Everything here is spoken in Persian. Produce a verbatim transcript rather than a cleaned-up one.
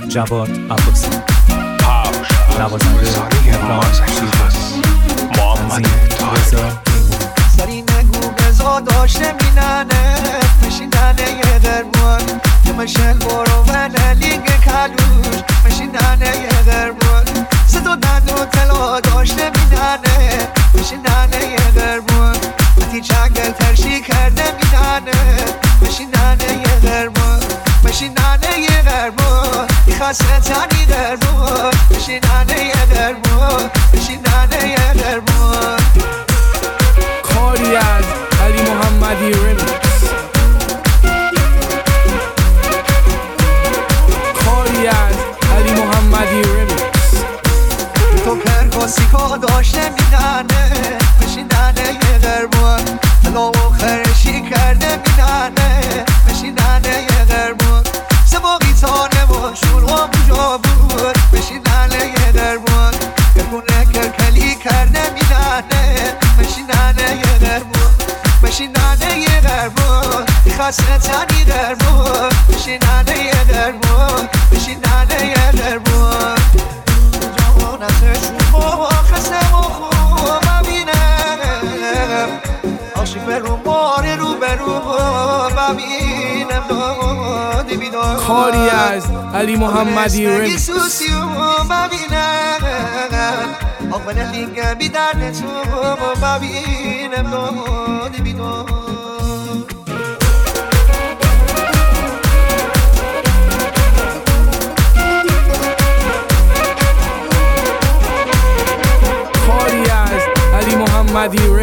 جواد عباسی، نوازنده مهران شیرازی، محمد رضا سری نگو بزا داشته میننه مشیننه یه درمان که مشل برو و نلیگ کلوش مشیننه یه درمان صدا دند و تلا داشته میننه مشیننه یه درمان وقتی چنگل ترشی کرده میننه مشیننه یه درمان مشیننه یه درمان خسته تنی درمان مشیننه یه درمان مشیننه یه درمان کاری از علی محمدی رمیکس، کاری از علی محمدی رمیکس. تو پرکاسی که داشته میدنه بشیدنه یه درمان الا و خرشی کرده میدنه بشیدنه یه درمان سباقی تانه و شور و بجا بود بشیدنه یه درمان گرگونه کرکلی کرده میدنه بشیدنه یه درمان بشیدنه یه درمان خسته تنی درمان بشیدنه یه درمان بشیدنه یه درمان جوانتشون با خسته و خوب ببینم عاشق رو ماره رو برو ببینم دادی بیدار کاری از علی محمدی رمیکس. ببینم آقا نلیگه بیدرد تو ببینم دادی بیدار کاری از علی محمدی